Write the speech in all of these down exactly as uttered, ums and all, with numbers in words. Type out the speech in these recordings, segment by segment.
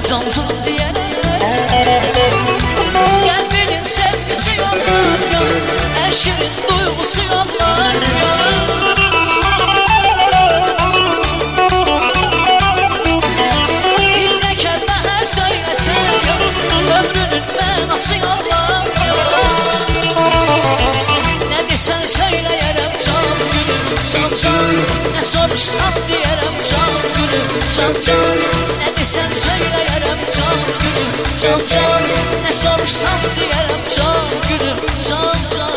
can can diyerek. Kalbinin sevgisi yollar yar, her şirin duygusu yollar yar. Bir tek elbette söylesen yar, ömrünün mənası yollar yar. Ne desen söyleyerem can gülüm can can, ne soruşsam diyerem can gülüm can can. Ne desen söyleyerem can gülüm can can, ne soruşsam diyerem can gülüm can can.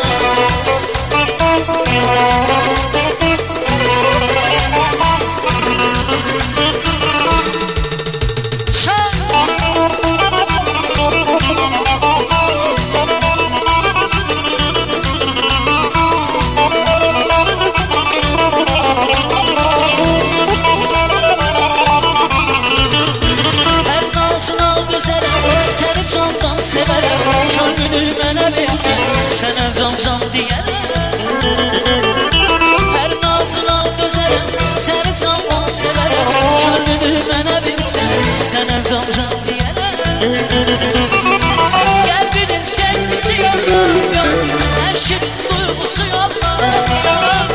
Seni candan severem, gönlünü mənə versən, sənə can can deyərəm. Hər nazına dözərəm, səni candan severəm, gönlünü mənə versən, sənə can can deyərəm. Qəlbinin sevgisi yollar yar, hər şirin duygusu yollar yar.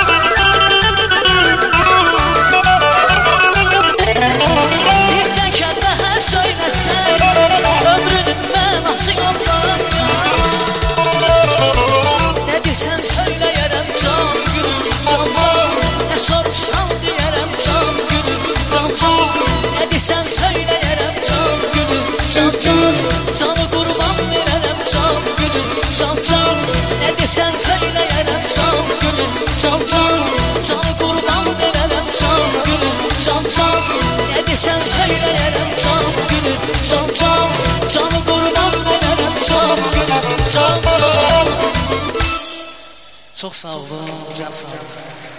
Bir tek əlbəhə söyləsən, ömrünün mənası yollar yar. Ne desen söyleyerem can gülüm can can, ne soruşsam diyerem can gülüm can can. Ne desen söyleyerem can gülüm can can, canı kurban vererem can gülüm can can. Ne desen söyleyerem can gülüm can can, canı kurban vererem can gülüm can can. Ne desen söyleyerem can gülüm can can, canı kurban vererem can gülüm can can. Çok sağ olun, canım sağ olun.